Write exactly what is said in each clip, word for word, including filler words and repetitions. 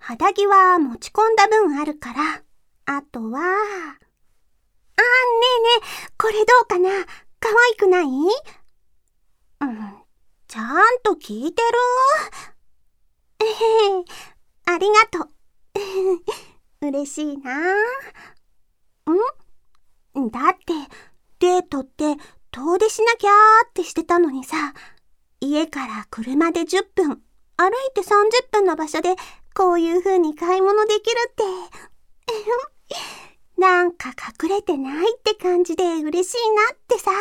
肌着は持ち込んだ分あるから、あとは、あ、ねえねえ、これどうかな？可愛くない？うん、ちゃんと聞いてる？えへへ、ありがとう。嬉しいな。ん？だって、デートって遠出しなきゃーってしてたのにさ、家から車でじゅっぷん、歩いてさんじゅっぷんの場所でこういう風に買い物できるって、なんか隠れてないって感じで嬉しいなってさ。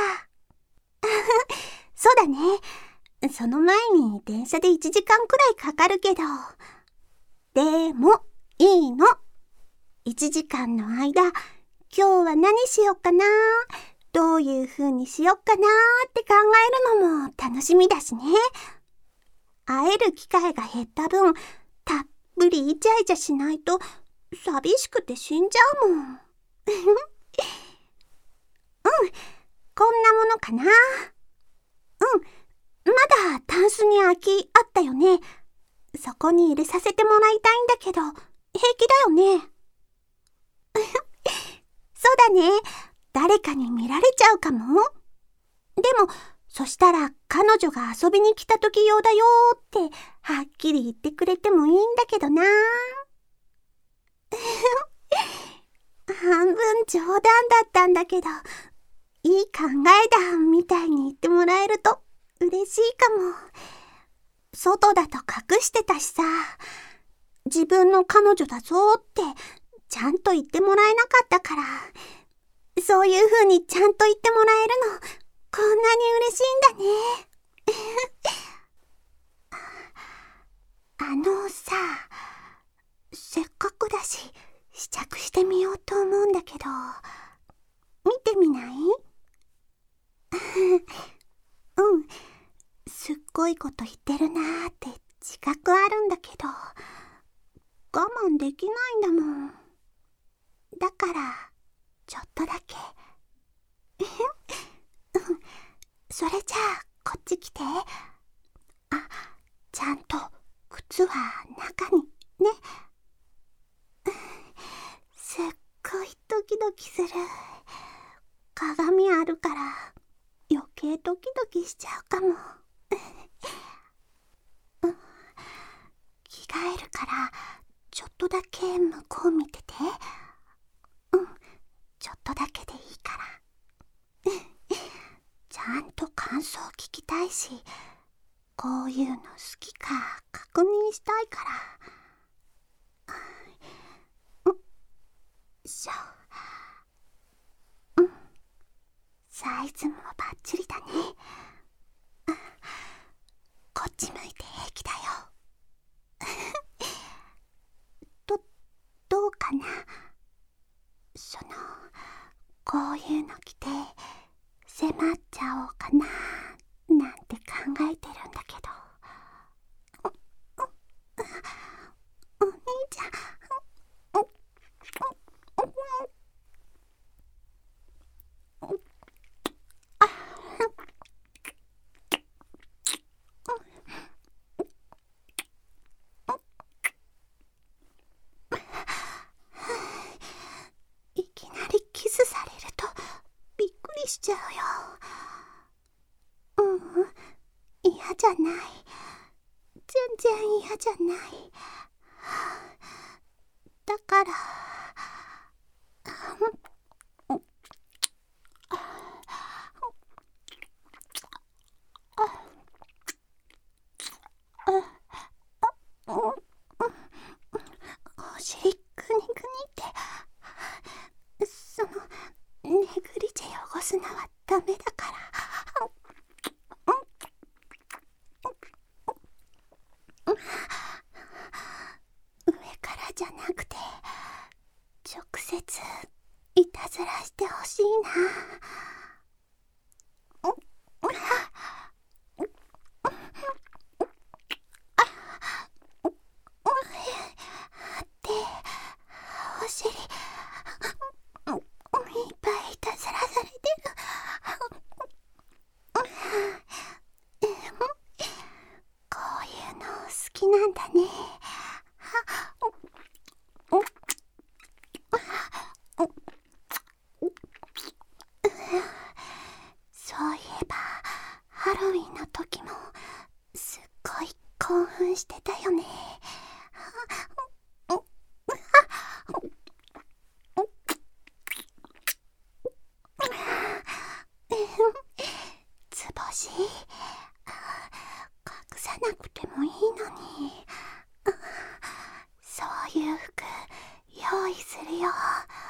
そうだね。その前に電車でいちじかんくらいかかるけど。でも、いいの。いちじかんの間、今日は何しよっかな、どういう風にしよっかなって考えるのも楽しみだしね。会える機会が減った分、たっぷりイチャイチャしないと寂しくて死んじゃうもん。うん、こんなものかな。うん、まだタンスに空きあったよね。そこに入れさせてもらいたいんだけど、平気だよね。そうだね。誰かに見られちゃうかも。でも、そしたら彼女が遊びに来た時用だよってはっきり言ってくれてもいいんだけどな。半分冗談だったんだけど、いい考えだみたいに言ってもらえると嬉しいかも。外だと隠してたしさ、自分の彼女だぞってちゃんと言ってもらえなかったから、そういう風にちゃんと言ってもらえるの、こんなに嬉しいんだね。あのさ、せっかくだし試着してみようと思うんだけど、見てみない？うん、すっごいこと言ってるなーって自覚あるんだけど、我慢できないんだもん。だからちょっとだけ。それじゃあこっち来て。あ、ちゃんと靴は中にね。すっごいドキドキする。鏡あるから余計ドキドキしちゃうかも。着替えるからちょっとだけ向こう見てて。うん、ちょっとだけでいいから。ちゃんと感想聞きたいし、こういうの好きか確認したいから。うん、しょ。うん、サイズもバッチリだね。こっち向いて平気だよ。ど、どうかな。その、こういうの着て迫っちゃおうかななんて考えてるんだけど。お、お、お兄ちゃん。いきなりキスされるとびっくりしちゃうよ。うん、嫌じゃない。全然嫌じゃない。だから、お尻くにくにってそのネグリジェ汚すのはダメだから。上からじゃなくて直接いたずらしてほしいな。で、お尻いっぱいいたずらされてる。こういうの好きなんだね。 してたよね。図星、隠さなくてもいいのに。そういう服用意するよ。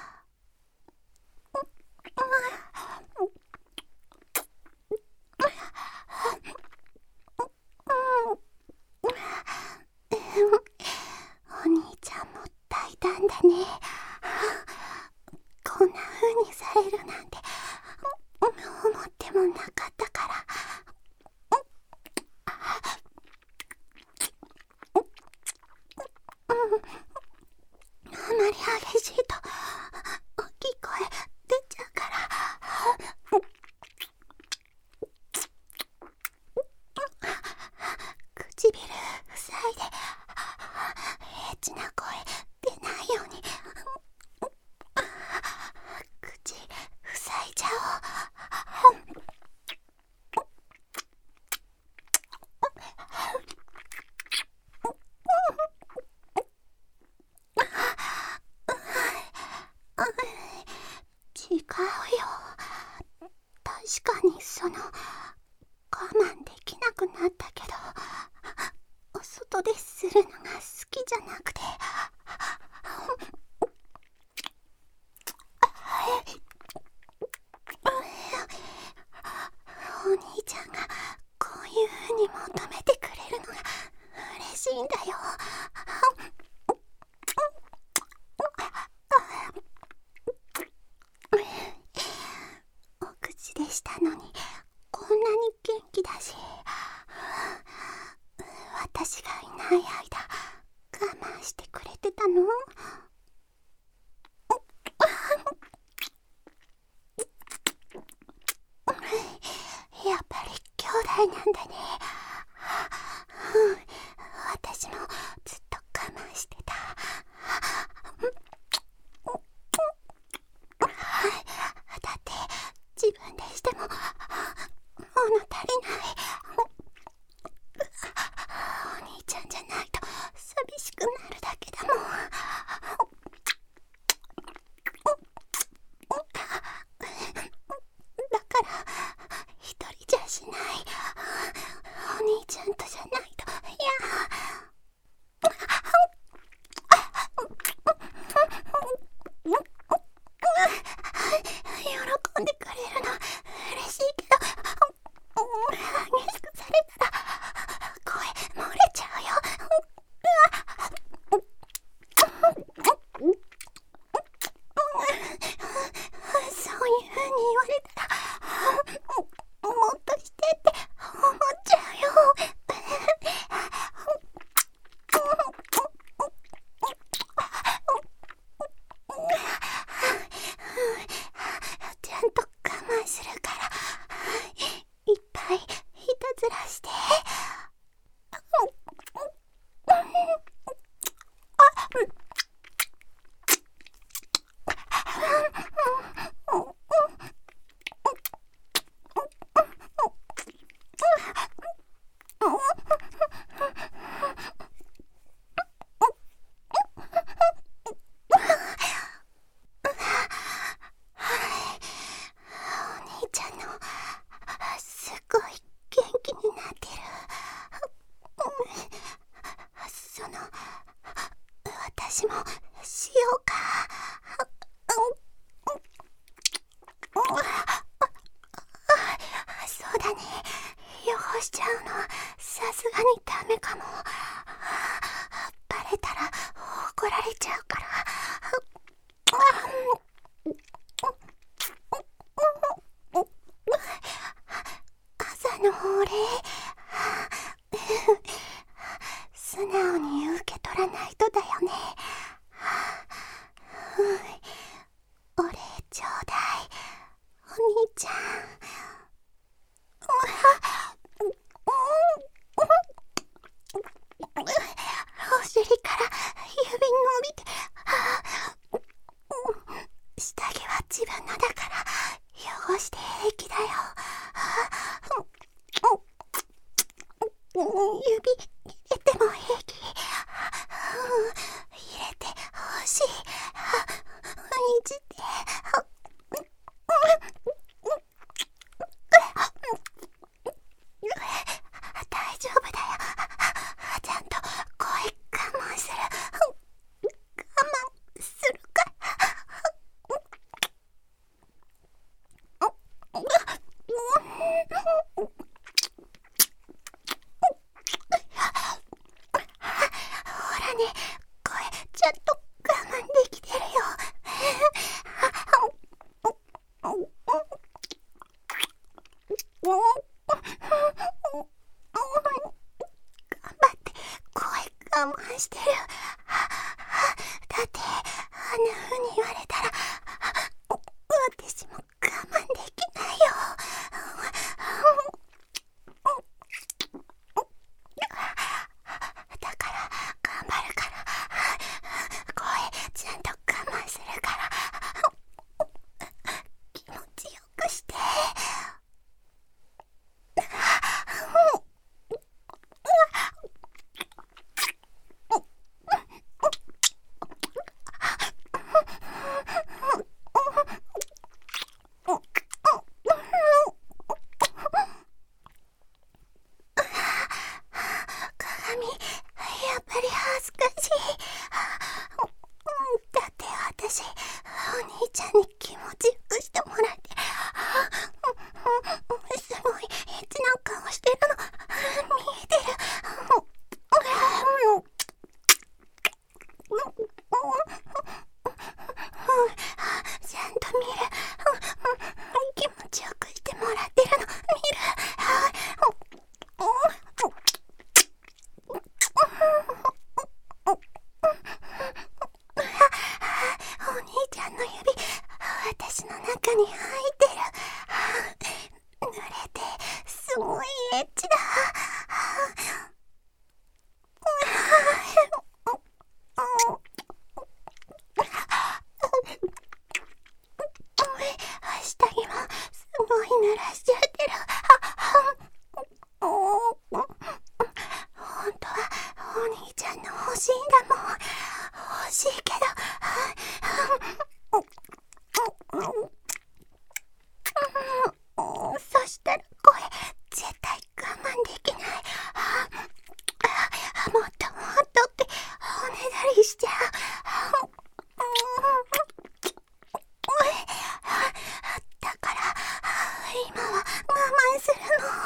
お兄ちゃんも大胆だね。こんな風にされるなんて思ってもなかったから。あまり激しいと大きい声出ちゃうから。唇塞いでエッチな声出ないように口塞いじゃおう。違うよ。確かにその我慢できなくなったけど、お外でするのが好きじゃなくて、お兄ちゃんがこういう風に求めてくれるのが嬉しいんだよ。お口でしたのにこんなに元気だし、私がいない間我慢してくれてたの？やっぱり兄弟なんだね。私もずっと我慢してた。だって自分でしても物足りない。お兄ちゃんじゃないと寂しくなるだけだもん。だから一人じゃしない。お兄ちゃんとじゃないと。いや喜んでくれるの嬉しいけど、激しくされたら声漏れちゃうよ。そういう風に言われたらもっとしてって思っちゃうよ。ちゃんと我慢するからいっぱいいたずらして。お兄ちゃんのすごい元気になってる。その私もしようか。そうだね、汚しちゃうのさすがにダメかも。バレたら怒られちゃうから。朝のお礼素直に受け取らないとだよね。お礼ちょうだい、お兄ちゃん。お尻から指伸びて、下着は自分のだから汚して平気だよ。指入れて。 でも平気。入れてほしい。いじって。大丈夫だよ。ちゃんと声我慢する。我慢するから。ほらね、声ちゃんと我慢できてるよ。頑張って声我慢してる。だってあんな風に言われたら私も我慢できないよ。だから頑張るから。声ちゃんと我慢するから。気持ちよくして。鏡、やっぱり恥ずかしい。だって私、お兄ちゃんに気持ちよくしてもらって、すごいエッチな顔してるの見えてる。ちゃんと見る。気持ちよくしてもらってるの見る。お兄ちゃんの指、私の中に入ってる。濡れてすごいエッチだ。下着もすごい濡らしちゃってる。本当はお兄ちゃんの欲しいんだもん。欲しいけどそしたら声絶対我慢できない。もっともっとっておねだりしちゃう。だから今は我慢するの。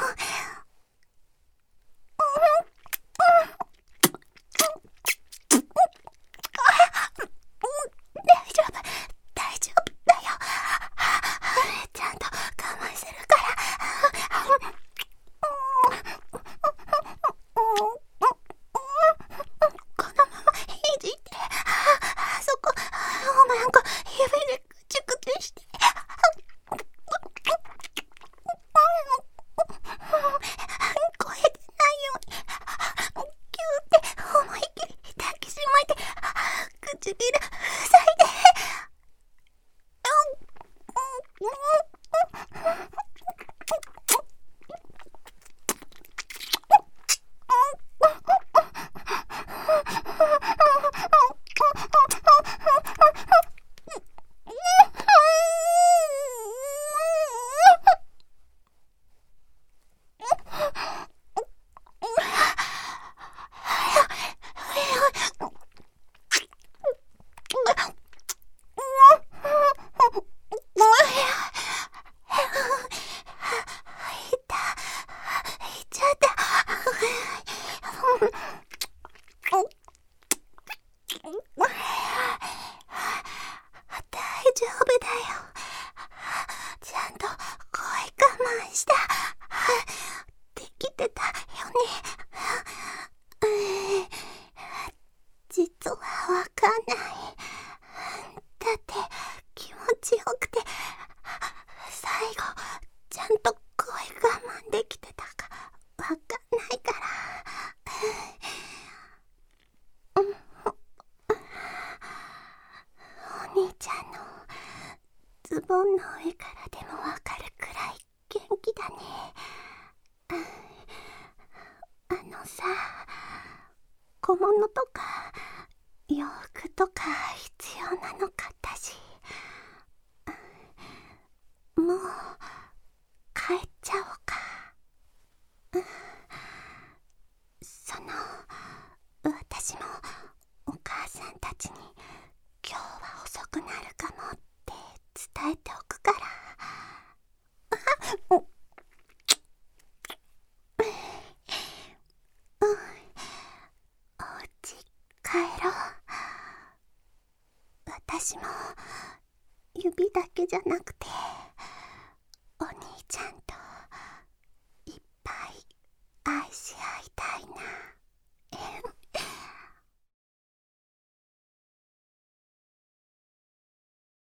大丈夫大丈夫だよ。ちゃんと我慢するから。このままいじって、あそこおまんこ指でくちゅくちゅして。声出ないようにキューって思いっきり抱きしめて、唇塞いで。大丈夫だよ。ちゃんと声我慢した。できてたよね。実はわかんない。だって気持ちよくて、最後ちゃんと声我慢できてたかわかんないから。お兄ちゃんのズボンの上からでもわかるくらい元気だね。あのさ、 小物とか洋服とか必要なのかったし、もう帰っちゃおうか。その私もお母さんたちに今日は遅くなるかもって伝えておくから。おお家帰ろう。私も指だけじゃなくてお兄ちゃんといっぱい愛し合いたいな。